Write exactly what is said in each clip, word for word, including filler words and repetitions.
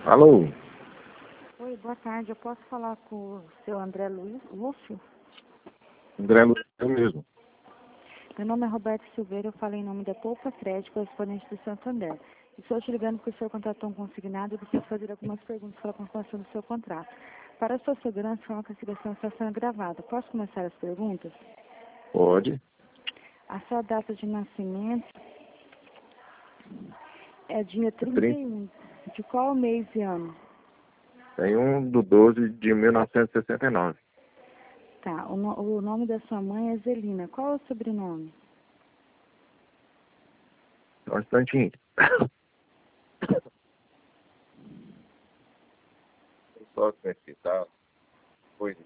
Alô? Oi, boa tarde. Eu posso falar com o seu André Luiz, Lúcio? André Lu, eu mesmo. Meu nome é Roberto Silveira, eu falo em nome da Poupa Crédito, correspondente do Santander. Estou te ligando porque o senhor contratou um consignado e preciso fazer algumas perguntas para a confirmação do seu contrato. Para a sua segurança, uma classificação está sendo gravada. Posso começar as perguntas? Pode. A sua data de nascimento é dia trinta trinta. e um. De qual mês e ano? Tem um do doze de mil novecentos e sessenta e nove. Tá, o, no, o nome da sua mãe é Zelina. Qual é o sobrenome? Só um instantinho. Só necessitar. Oi.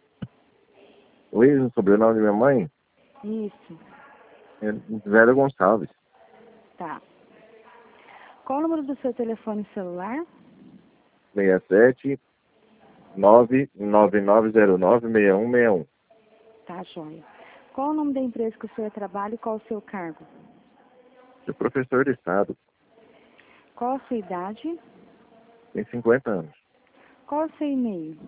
Oi, o sobrenome da minha mãe Isso, é Vera Gonçalves. tá. Qual o número do seu telefone celular? seis sete nove nove nove zero nove seis um seis um. Tá, joia. Qual o nome da empresa que o senhor trabalha e qual o seu cargo? Sou professor de Estado. Qual a sua idade? Tem cinquenta anos. Qual o seu e-mail?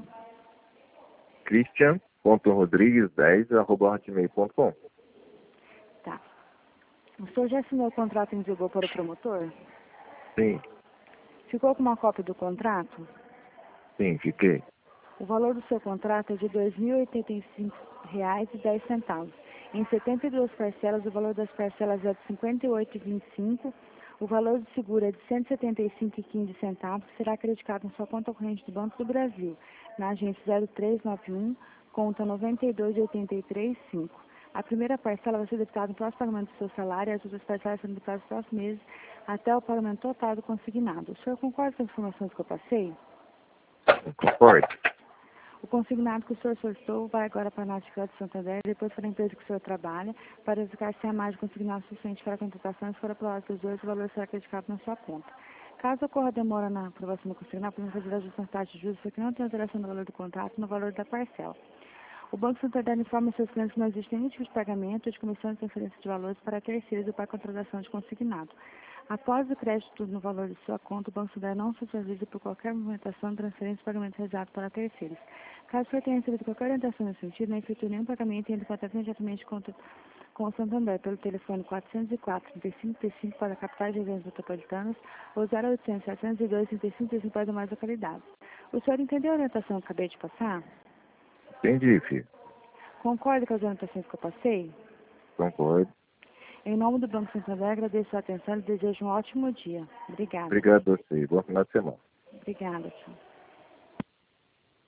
Christian ponto rodrigues dez arroba hotmail ponto com. Tá. O senhor já assinou o contrato e entregou para o promotor? Sim, Ficou com uma cópia do contrato? sim, fiquei. O valor do seu contrato é de dois mil e oitenta e cinco reais e dez centavos. Em setenta e duas parcelas, o valor das parcelas é de cinquenta e oito reais e vinte e cinco centavos. O valor do seguro é de cento e setenta e cinco reais e quinze centavos. Será acreditado na sua conta corrente do Banco do Brasil, na agência zero três nove um, conta noventa e dois reais e oitenta e três centavos cinco. A primeira parcela vai ser debitada no próximo pagamento do seu salário e as outras parcelas serão debitadas nos próximos meses até o pagamento total do consignado. O senhor concorda com as informações que eu passei? Concordo. O consignado que o senhor solicitou vai agora para a Náutica de Santander, depois para a empresa que o senhor trabalha, para verificar se há mais de consignado suficiente para a contratação e se for aprovado pelos dois, o valor será acreditado na sua conta. Caso ocorra demora na aprovação do consignado, podemos fazer ajustes na taxa de juros, porque não tem alteração no valor do contrato e no valor da parcela. O Banco Santander informa seus clientes que não existe nenhum tipo de pagamento, de comissão de transferência de valores para terceiros ou para a contratação de consignado. Após o crédito no valor de sua conta, o Banco Santander não se autoriza por qualquer movimentação, transferência ou pagamento realizado para terceiros. Caso o senhor tenha recebido qualquer orientação nesse sentido, não efetue nenhum pagamento e entre em contato imediatamente com, com o Santander pelo telefone quatrocentos e quatro, trinta e cinco, trinta e cinco para capitais e regiões metropolitanas ou zero oitocentos, setecentos e dois, trinta e cinco, trinta e cinco para demais localidades. O senhor entendeu a orientação que eu acabei de passar? Entendi, filho. Concorda com as orientações que eu passei? Concordo. Em nome do Banco Santander, agradeço a atenção e desejo um ótimo dia. Obrigada. Obrigado a você. Bom final de semana. Obrigada, senhor.